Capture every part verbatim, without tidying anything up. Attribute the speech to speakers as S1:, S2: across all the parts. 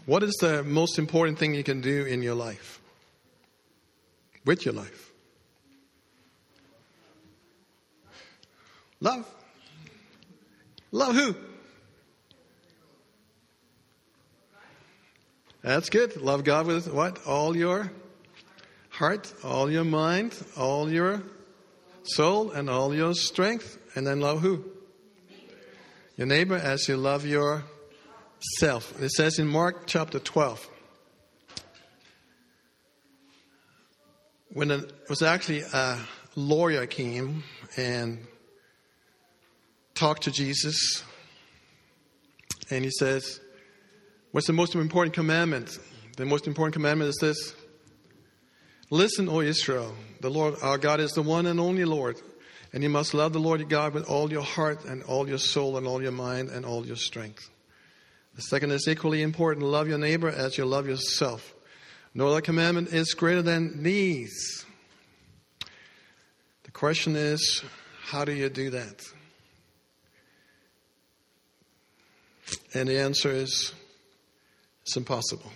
S1: What is the most important thing you can do in your life? With your life? Love. Love who? That's good. Love God with what? All your heart, all your mind, all your soul, and all your strength. And then love who? Your neighbor as you love yourself. It says in Mark chapter twelve. When it was actually a lawyer came and talked to Jesus. And he says, what's the most important commandment? The most important commandment is this. Listen, O Israel, the Lord our God is the one and only Lord. And you must love the Lord your God with all your heart and all your soul and all your mind and all your strength. The second is equally important. Love your neighbor as you love yourself. No other commandment is greater than these. The question is, how do you do that? And the answer is, it's impossible.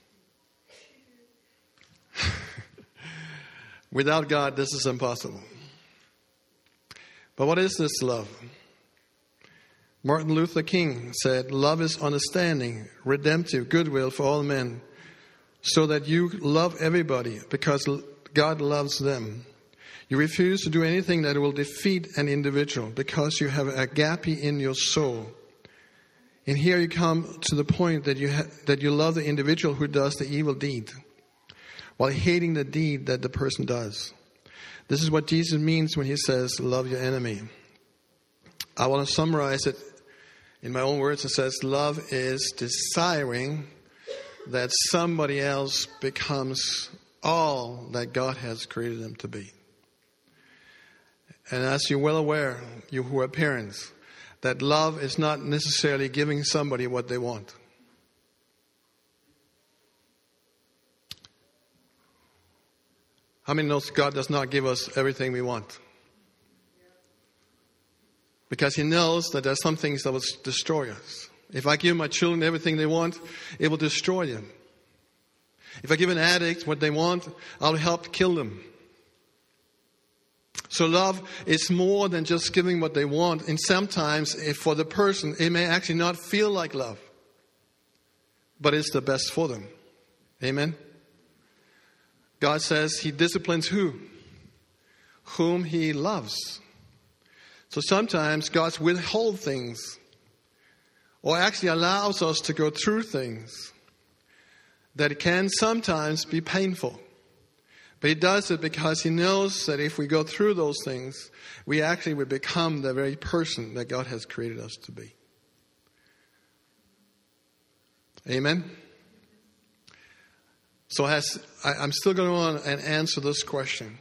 S1: Without God, this is impossible. But what is this love? Martin Luther King said, love is understanding, redemptive, goodwill for all men, so that you love everybody because God loves them. You refuse to do anything that will defeat an individual because you have agape in your soul. And here you come to the point that you ha- that you love the individual who does the evil deed while hating the deed that the person does. This is what Jesus means when he says, love your enemy. I want to summarize it in my own words. It says, love is desiring that somebody else becomes all that God has created them to be. And as you're well aware, you who are parents, that love is not necessarily giving somebody what they want. How many knows God does not give us everything we want? Because he knows that there's some things that will destroy us. If I give my children everything they want, it will destroy them. If I give an addict what they want, I'll help kill them. So love is more than just giving what they want. And sometimes, if for the person, it may actually not feel like love. But it's the best for them. Amen? God says he disciplines who? Whom he loves. So sometimes God withholds things. Or actually allows us to go through things that it can sometimes be painful. But he does it because he knows that if we go through those things, we actually will become the very person that God has created us to be. Amen? So as I, I'm still going to go on and answer this question.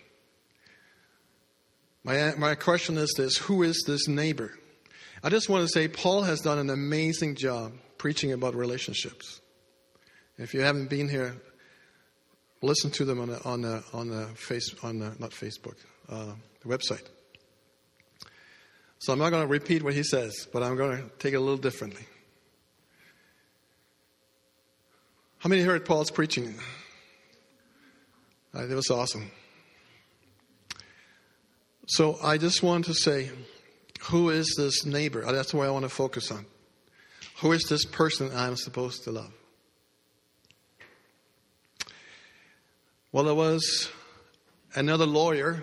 S1: My, my question is this: who is this neighbor? I just want to say Paul has done an amazing job preaching about relationships. If you haven't been here, listen to them on the, on the, on the face on the, not Facebook, uh, the website. So I'm not going to repeat what he says, but I'm going to take it a little differently. How many heard Paul's preaching? Uh, it was awesome. So I just want to say, who is this neighbor? That's what I want to focus on. Who is this person I'm supposed to love? Well, there was another lawyer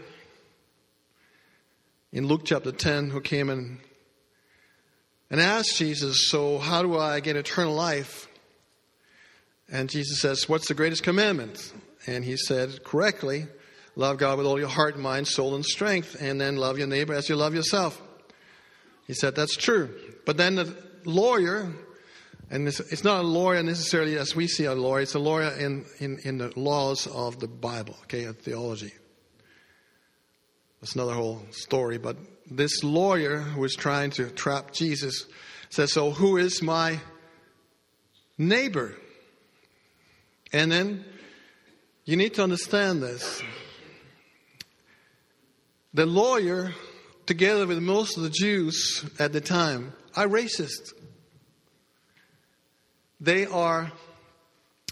S1: in Luke chapter ten who came in and asked Jesus, so how do I get eternal life? And Jesus says, what's the greatest commandment? And he said correctly, love God with all your heart, mind, soul, and strength, and then love your neighbor as you love yourself. He said, that's true. But then the lawyer, and it's not a lawyer necessarily as we see a lawyer, it's a lawyer in, in, in the laws of the Bible, okay, theology. That's another whole story. But this lawyer who is trying to trap Jesus says, so who is my neighbor? And then you need to understand this. The lawyer, together with most of the Jews at the time, are racist. They are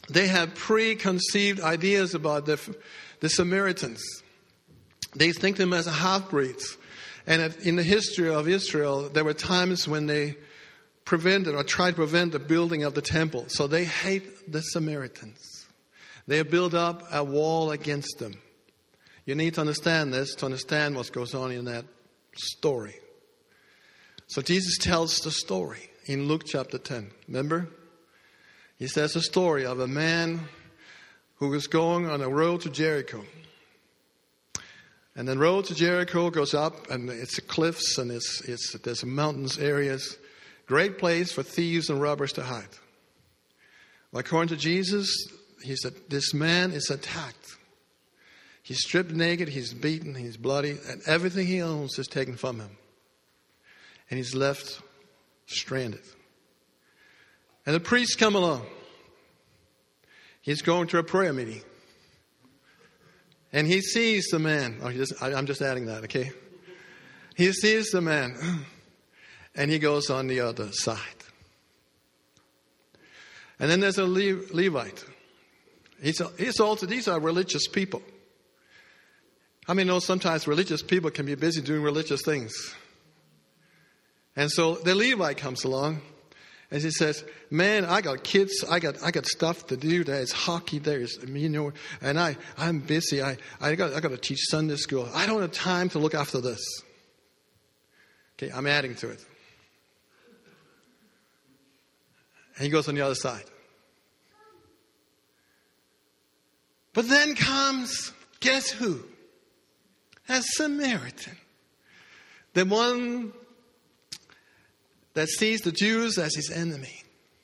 S1: they had preconceived ideas about the, the Samaritans. They think them as half-breeds. And in the history of Israel, there were times when they prevented or tried to prevent the building of the temple. So they hate the Samaritans. They build up a wall against them. You need to understand this to understand what goes on in that story. So Jesus tells the story in Luke chapter ten. Remember? He says a story of a man who was going on a road to Jericho. And the road to Jericho goes up, and it's cliffs, and it's, it's there's mountains areas. Great place for thieves and robbers to hide. Well, according to Jesus, he said, this man is attacked. He's stripped naked, he's beaten, he's bloody, and everything he owns is taken from him. And he's left stranded. And the priests come along. He's going to a prayer meeting. And he sees the man. Oh, he just, I, I'm just adding that, okay? He sees the man. And he goes on the other side. And then there's a Le- Levite. He's, he's also, these are religious people. I mean, know sometimes religious people can be busy doing religious things. And so the Levite comes along. And he says, man, I got kids, I got I got stuff to do. There's hockey, there's, you know, and I, I'm busy. I, I got I got to teach Sunday school. I don't have time to look after this. Okay, I'm adding to it. And he goes on the other side. But then comes, guess who? A Samaritan. The one that sees the Jews as his enemy.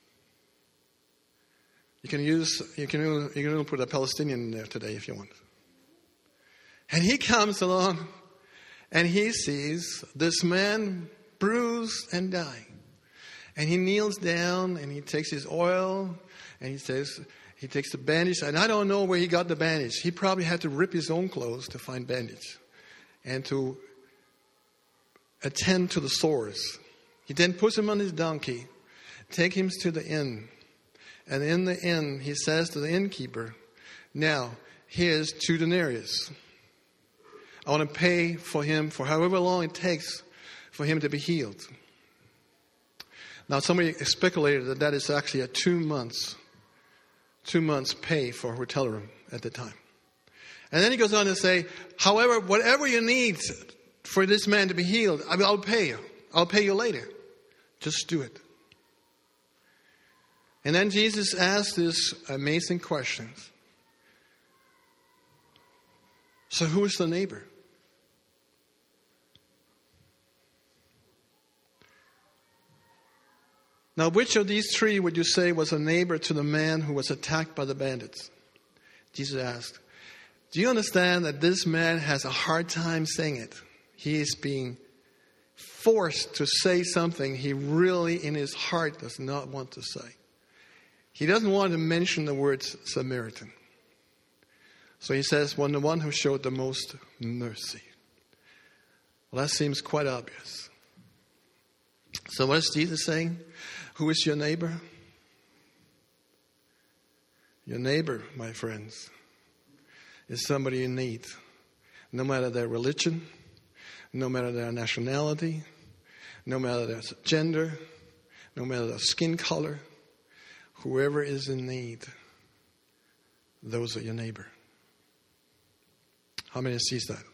S1: You can use, you can, you can even put a Palestinian in there today if you want. And he comes along and he sees this man bruised and dying. And he kneels down and he takes his oil and he says, he takes the bandage. And I don't know where he got the bandage. He probably had to rip his own clothes to find bandage and to attend to the sores. He then puts him on his donkey, takes him to the inn. And in the inn, he says to the innkeeper, now, here's two denarius. I want to pay for him for however long it takes for him to be healed. Now, somebody speculated that that is actually a two months, two months pay for a hotel room at the time. And then he goes on to say, however, whatever you need for this man to be healed, I'll pay you. I'll pay you later. Just do it. And then Jesus asked this amazing question. So who is the neighbor? Now, which of these three would you say was a neighbor to the man who was attacked by the bandits? Jesus asked. Do you understand that this man has a hard time saying it? He is being forced to say something he really in his heart does not want to say. He doesn't want to mention the word Samaritan. So he says, well, the one who showed the most mercy. Well, that seems quite obvious. So what is Jesus saying? Who is your neighbor? Your neighbor, my friends, is somebody in need. No matter their religion, no matter their nationality, no matter their gender, no matter their skin color, whoever is in need, those are your neighbor. How many sees that?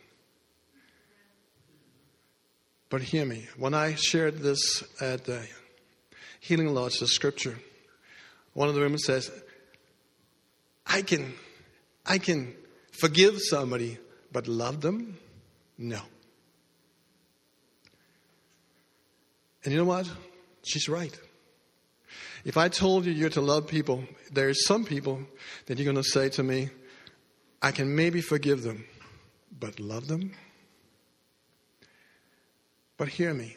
S1: But hear me. When I shared this at the Healing Lodge, the scripture, one of the women says, I can, I can forgive somebody, but love them? No. And you know what? She's right. If I told you you're to love people, there are some people that you're going to say to me, I can maybe forgive them, but love them? But hear me.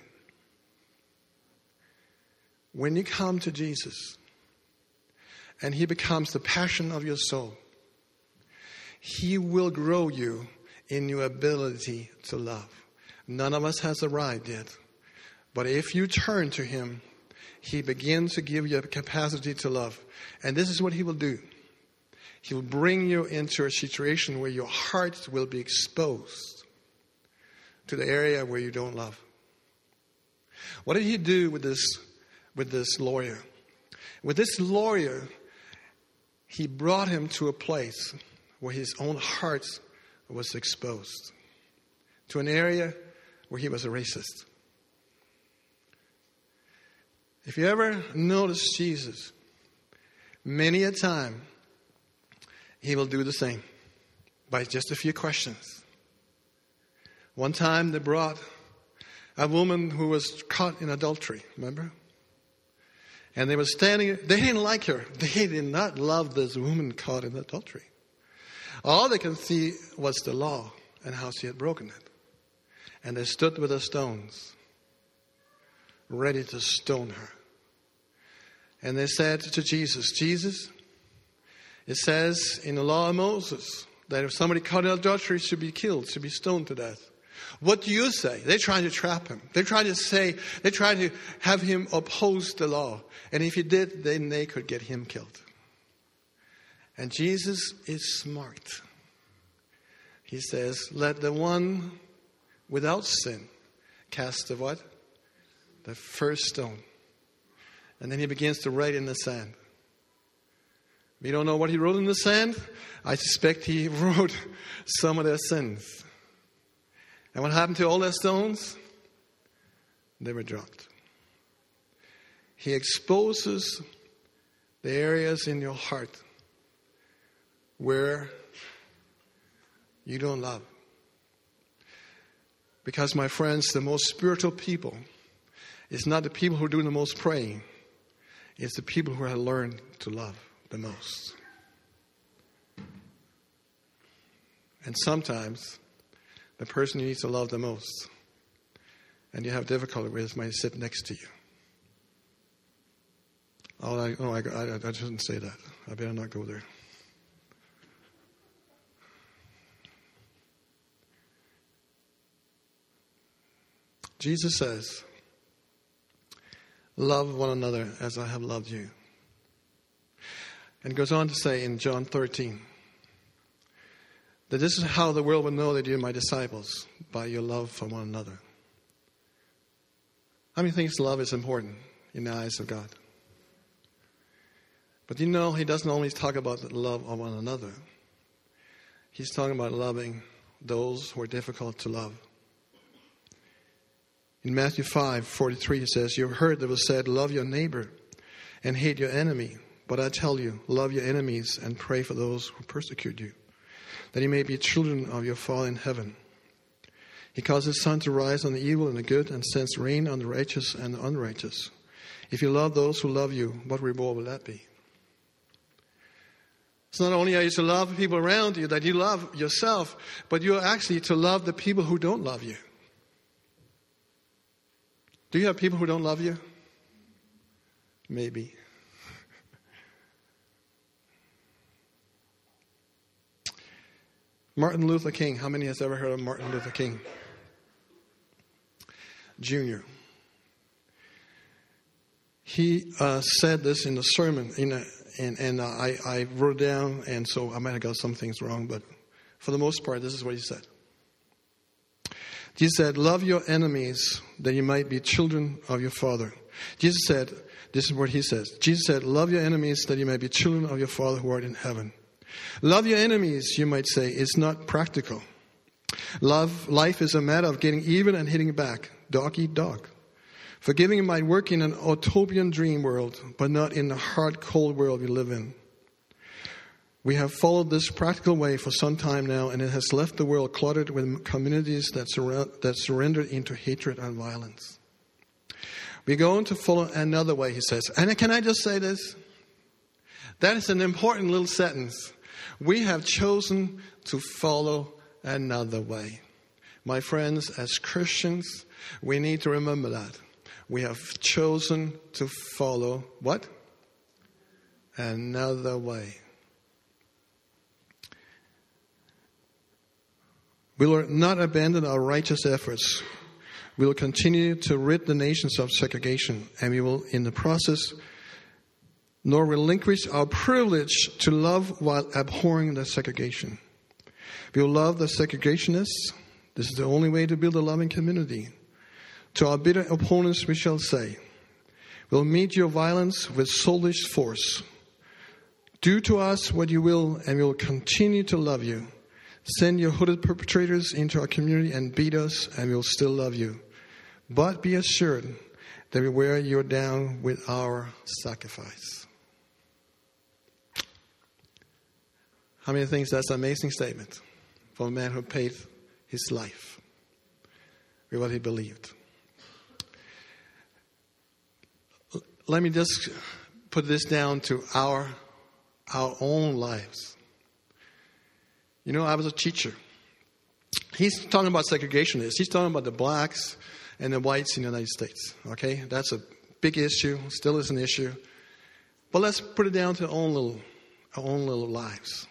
S1: When you come to Jesus and he becomes the passion of your soul, he will grow you in your ability to love. None of us has arrived yet. But if you turn to him, he begins to give you a capacity to love. And this is what he will do. He will bring you into a situation where your heart will be exposed to the area where you don't love. What did he do with this, with this lawyer? With this lawyer, he brought him to a place where his own heart was exposed, to an area where he was a racist. If you ever notice Jesus, many a time, he will do the same by just a few questions. One time they brought a woman who was caught in adultery, remember? And they were standing, they didn't like her. They did not love this woman caught in adultery. All they could see was the law and how she had broken it. And they stood with their stones, ready to stone her. And they said to Jesus, Jesus, it says in the law of Moses that if somebody caught in adultery should be killed, should be stoned to death. What do you say? They're trying to trap him. They're trying to say, they're trying to have him oppose the law. And if he did, then they could get him killed. And Jesus is smart. He says, let the one without sin cast the what? The first stone. And then he begins to write in the sand. We don't know what he wrote in the sand. I suspect he wrote some of their sins. And what happened to all their stones? They were dropped. He exposes the areas in your heart where you don't love. Because, my friends, the most spiritual people is not the people who are doing the most praying. It's the people who have learned to love the most. And sometimes the person you need to love the most and you have difficulty with might sit next to you. Oh, I, oh, I, I, I shouldn't say that. I better not go there. Jesus says, love one another as I have loved you. And goes on to say in John thirteen, that this is how the world will know that you're my disciples, by your love for one another. How many think love is important in the eyes of God? But you know, he doesn't only talk about the love of one another. He's talking about loving those who are difficult to love. In Matthew five forty-three, he says, you've heard that it was said, love your neighbor and hate your enemy. But I tell you, love your enemies and pray for those who persecute you, that you may be children of your Father in heaven. He causes his sun to rise on the evil and the good, and sends rain on the righteous and the unrighteous. If you love those who love you, what reward will that be? It's not only are you to love people around you, that you love yourself, but you're actually to love the people who don't love you. Do you have people who don't love you? Maybe. Martin Luther King. How many has ever heard of Martin Luther King Junior? He uh, said this in the sermon, in a, and, and uh, I, I wrote it down, and so I might have got some things wrong, but for the most part, this is what he said. Jesus said, love your enemies that you might be children of your Father. Jesus said, this is what he says. Jesus said, love your enemies that you may be children of your Father who art in heaven. Love your enemies, you might say, is not practical. Love, life is a matter of getting even and hitting back. Dog eat dog. Forgiving might work in an utopian dream world, but not in the hard, cold world we live in. We have followed this practical way for some time now, and it has left the world cluttered with communities that, surround, that surrendered into hatred and violence. We're going to follow another way, he says. And can I just say this? That is an important little sentence. We have chosen to follow another way. My friends, as Christians, we need to remember that. We have chosen to follow what? Another way. We will not abandon our righteous efforts. We will continue to rid the nations of segregation, and we will, in the process, nor relinquish our privilege to love while abhorring the segregation. We will love the segregationists. This is the only way to build a loving community. To our bitter opponents we shall say, we'll meet your violence with soulish force. Do to us what you will, and we will continue to love you. Send your hooded perpetrators into our community and beat us, and we will still love you. But be assured that we wear you down with our sacrifice. How many think that's an amazing statement for a man who paid his life with what he believed? Let me just put this down to our our own lives. You know, I was a teacher. He's talking about segregationists. He's talking about the blacks and the whites in the United States. Okay, that's a big issue. Still is an issue. But let's put it down to our own little, our own little lives.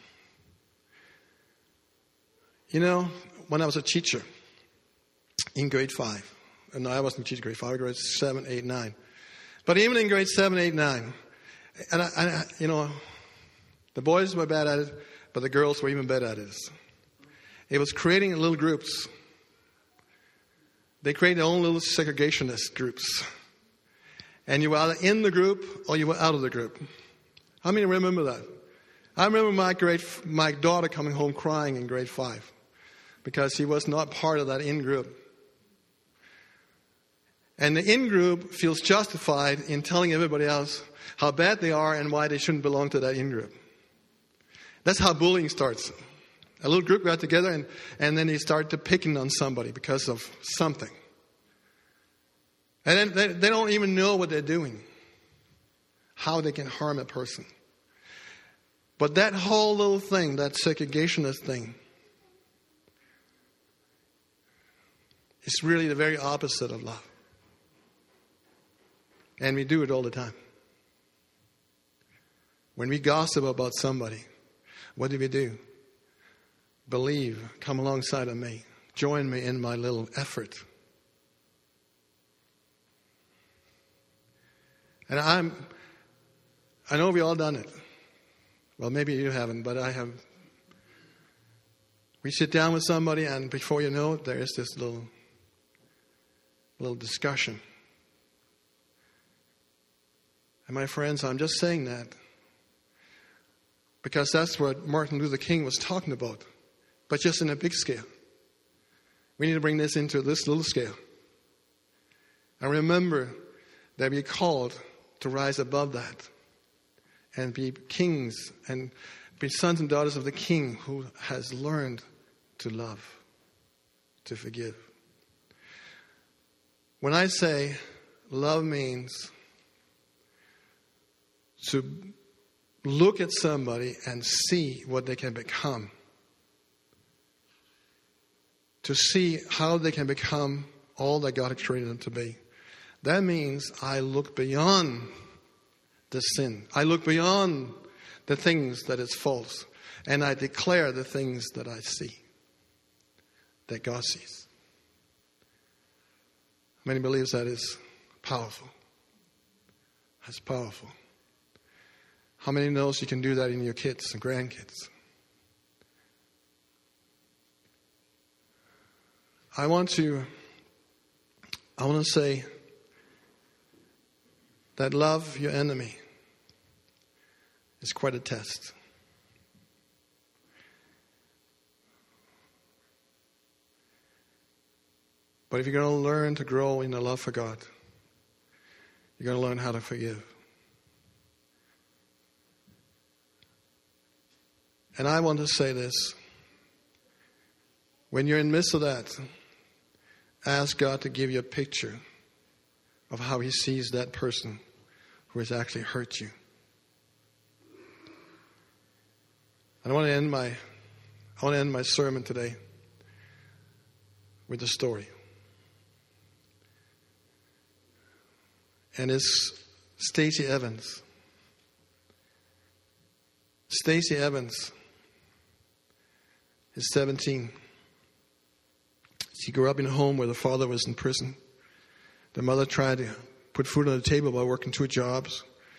S1: You know, when I was a teacher in grade five, and I wasn't teaching grade five, grade seven, eight, nine. But even in grade seven, eight, nine, and I, I, you know, the boys were bad at it, but the girls were even better at it. It was creating little groups. They created their own little segregationist groups. And you were either in the group or you were out of the group. How many remember that? I remember my grade, my daughter coming home crying in grade five because she was not part of that in-group. And the in-group feels justified in telling everybody else how bad they are and why they shouldn't belong to that in-group. That's how bullying starts. A little group got together and, and then they start to picking on somebody because of something. And then they, they don't even know what they're doing, how they can harm a person. But that whole little thing, that segregationist thing, is really the very opposite of love. And we do it all the time. When we gossip about somebody, what do we do? Believe, come alongside of me. Join me in my little effort. And I'm, I know we all done it. Well, maybe you haven't, but I have. We sit down with somebody and before you know it, there is this little, little discussion. And my friends, I'm just saying that because that's what Martin Luther King was talking about, but just in a big scale. We need to bring this into this little scale. And remember that we're called to rise above that and be kings and be sons and daughters of the King who has learned to love, to forgive. When I say love means to look at somebody and see what they can become. To see how they can become all that God has created them to be. That means I look beyond the sin. I look beyond the things that is false. And I declare the things that I see. That God sees. How many believes that is powerful? That's powerful. How many knows you can do that in your kids and grandkids? I want to, I want to say that love your enemy is quite a test. But if you're going to learn to grow in the love for God, you're going to learn how to forgive. And I want to say this. When you're in the midst of that, ask God to give you a picture of how He sees that person who has actually hurt you. And I want to end my, I want to end my sermon today with a story. And it's Stacey Evans. Stacey Evans is seventeen. She grew up in a home where the father was in prison. The mother tried to put food on the table by working two jobs.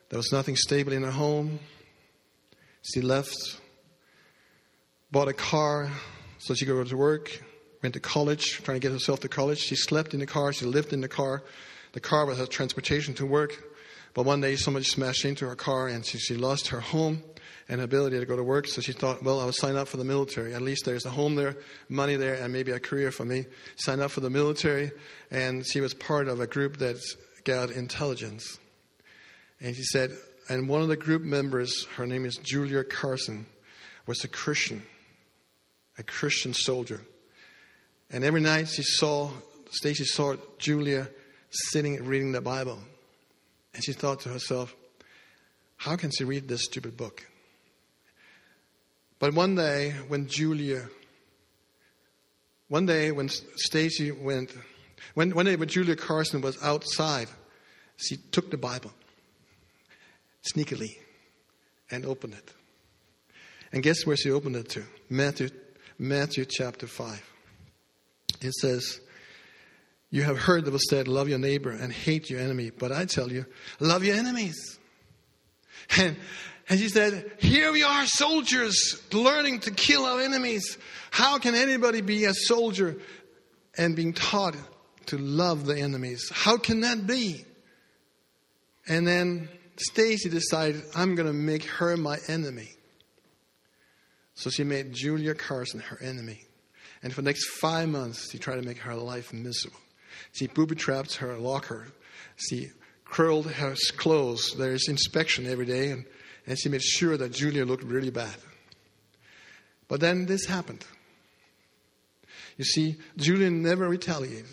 S1: There was nothing stable in her home. She left, bought a car so she could go to work, went to college, trying to get herself to college. She slept in the car. She lived in the car. The car was her transportation to work. But one day somebody smashed into her car and she, she lost her home and ability to go to work. So she thought, well, I'll sign up for the military. At least there's a home there, money there, and maybe a career for me. Signed up for the military, and she was part of a group that got intelligence. And she said, and one of the group members, her name is Julia Carson, was a Christian, a Christian soldier. And every night she saw, Stacy saw Julia sitting reading the Bible. And she thought to herself, how can she read this stupid book? But one day when Julia, one day when Stacy went, when, one day when Julia Carson was outside, she took the Bible sneakily and opened it. And guess where she opened it to? Matthew, Matthew chapter five. It says, you have heard that was said, love your neighbor and hate your enemy. But I tell you, love your enemies. And, and she said, here we are, soldiers, learning to kill our enemies. How can anybody be a soldier and being taught to love the enemies? How can that be? And then Stacy decided, I'm going to make her my enemy. So she made Julia Carson her enemy. And for the next five months, she tried to make her life miserable. She booby-trapped her locker. She curled her clothes. There's inspection every day. And, and she made sure that Julia looked really bad. But then this happened. You see, Julia never retaliated.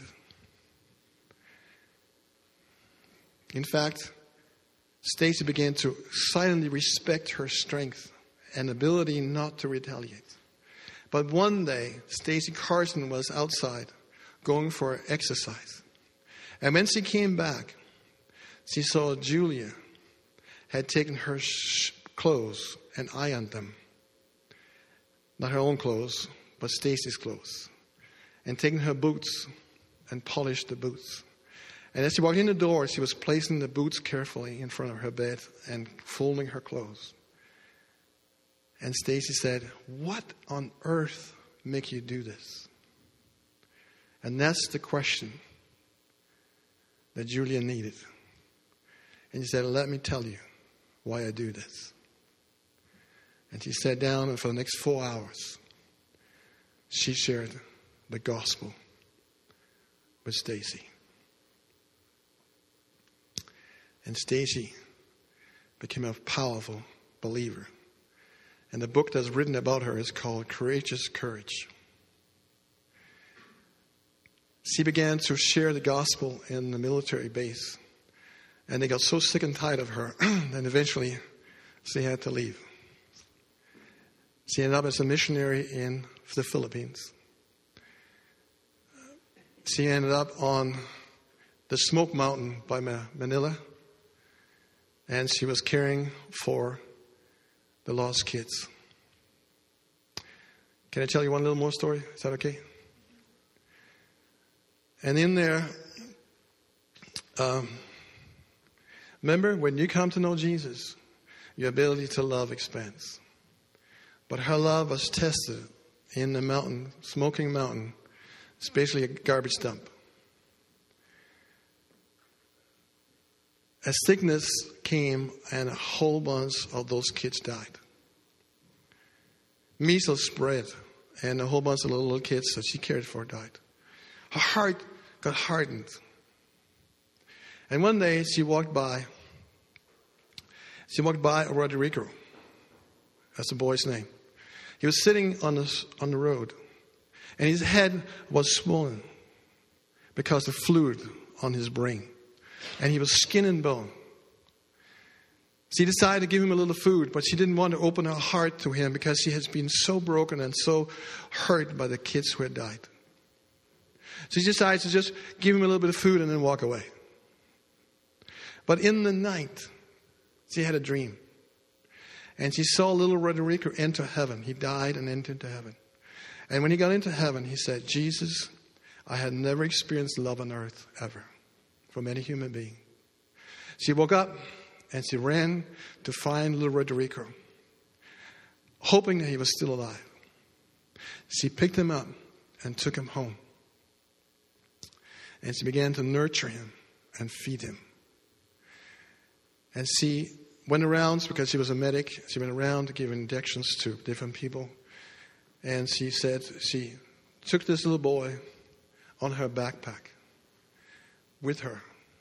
S1: In fact, Stacy began to silently respect her strength and ability not to retaliate. But one day, Stacy Carson was outside going for exercise. And when she came back, she saw Julia had taken her sh- clothes and ironed them. Not her own clothes, but Stacy's clothes. And taken her boots and polished the boots. And as she walked in the door, she was placing the boots carefully in front of her bed and folding her clothes. And Stacy said, what on earth make you do this? And that's the question that Julia needed. And she said, let me tell you why I do this. And she sat down, and for the next four hours, she shared the gospel with Stacy. And Stacy became a powerful believer. And the book that's written about her is called Courageous Courage. She began to share the gospel in the military base. And they got so sick and tired of her that eventually she had to leave. She ended up as a missionary in the Philippines. She ended up on the Smoke Mountain by Manila. And she was caring for the lost kids. Can I tell you one little more story? Is that okay? And in there, um, remember, when you come to know Jesus, your ability to love expands. But her love was tested in the mountain, Smoking Mountain. It's basically a garbage dump. A sickness came and a whole bunch of those kids died. Measles spread and a whole bunch of little, little kids that she cared for died. Her heart got hardened. And one day she walked by, she walked by Rodrigo. That's the boy's name. He was sitting on the, on the road and his head was swollen because of fluid on his brain. And he was skin and bone. She decided to give him a little food, but she didn't want to open her heart to him because she has been so broken and so hurt by the kids who had died. So she decided to just give him a little bit of food and then walk away. But in the night, she had a dream. And she saw little Rodrigo enter heaven. He died and entered into heaven. And when he got into heaven, he said, Jesus, I had never experienced love on earth ever from any human being. She woke up and she ran to find little Rodrigo, hoping that he was still alive. She picked him up and took him home. And she began to nurture him and feed him. And she went around, because she was a medic, she went around to give injections to different people. And she said she took this little boy on her backpack with her.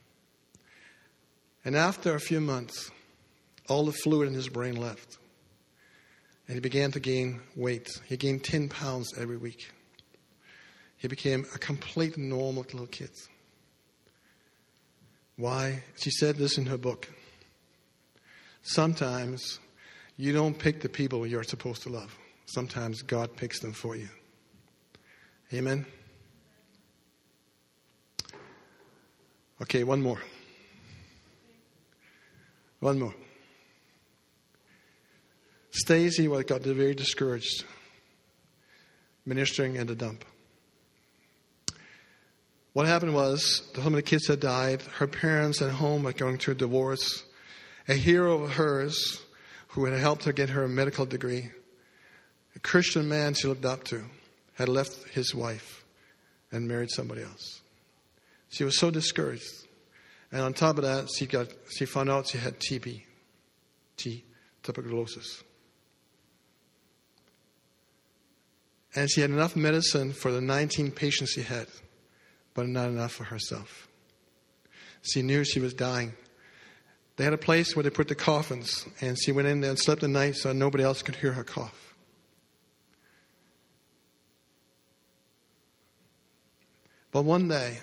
S1: And after a few months, all the fluid in his brain left. And he began to gain weight. He gained ten pounds every week. He became a complete normal little kid. Why? She said this in her book. Sometimes you don't pick the people you're supposed to love. Sometimes God picks them for you. Amen? Okay, one more. One more. Stacy got very discouraged ministering in the dump. What happened was, some of the kids had died. Her parents at home were going through a divorce. A hero of hers, who had helped her get her medical degree, a Christian man she looked up to, had left his wife and married somebody else. She was so discouraged. And on top of that, she got she found out she had T B, T, tuberculosis. And she had enough medicine for the nineteen patients she had, but not enough for herself. She knew she was dying. They had a place where they put the coffins, and she went in there and slept at night so nobody else could hear her cough. But one day,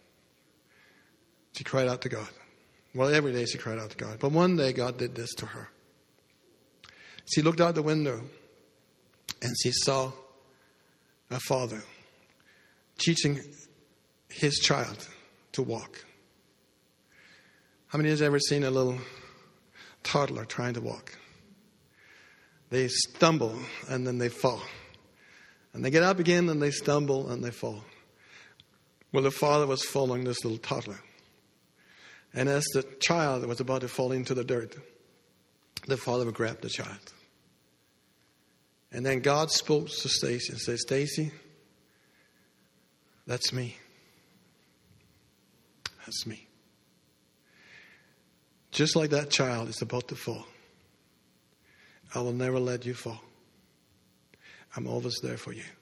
S1: she cried out to God. Well, every day she cried out to God. But one day, God did this to her. She looked out the window, and she saw a father teaching his child to walk. How many has ever seen a little toddler trying to walk? They stumble and then they fall. And they get up again and they stumble and they fall. Well, the father was following this little toddler. And as the child was about to fall into the dirt, the father would grab the child. And then God spoke to Stacy and said, Stacy, that's me. That's me. Just like that child is about to fall, I will never let you fall. I'm always there for you.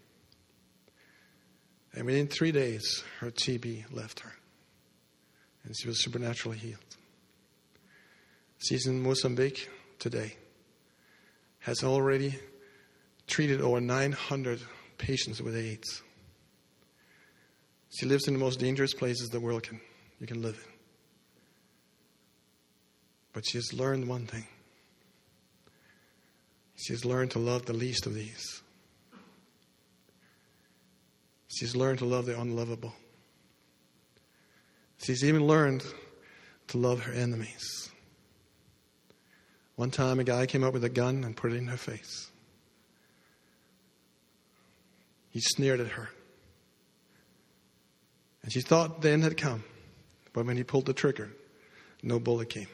S1: And within three days, her T B left her. And she was supernaturally healed. She's in Mozambique today. Has already treated over nine hundred patients with AIDS. She lives in the most dangerous places the world can you can live in. But she has learned one thing. She has learned to love the least of these. She's learned to love the unlovable. She's even learned to love her enemies. One time a guy came up with a gun and put it in her face. He sneered at her. And she thought the end had come. But when he pulled the trigger, no bullet came.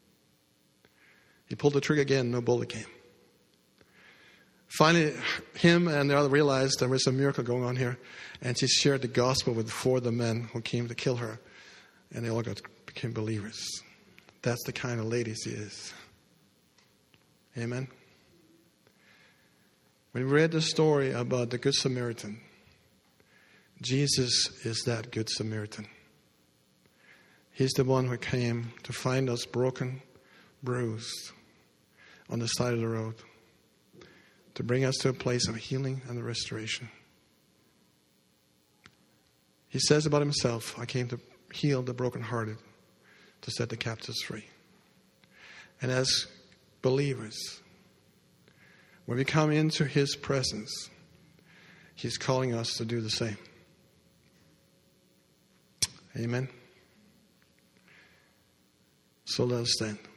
S1: He pulled the trigger again, no bullet came. Finally, him and the other realized there was a miracle going on here. And she shared the gospel with four of the men who came to kill her. And they all got became believers. That's the kind of lady she is. Amen. When we read the story about the Good Samaritan, Jesus is that Good Samaritan. He's the one who came to find us broken, bruised on the side of the road, to bring us to a place of healing and restoration. He says about himself, I came to heal the brokenhearted, to set the captives free. And as believers, when we come into his presence, he's calling us to do the same. Amen. So let us stand.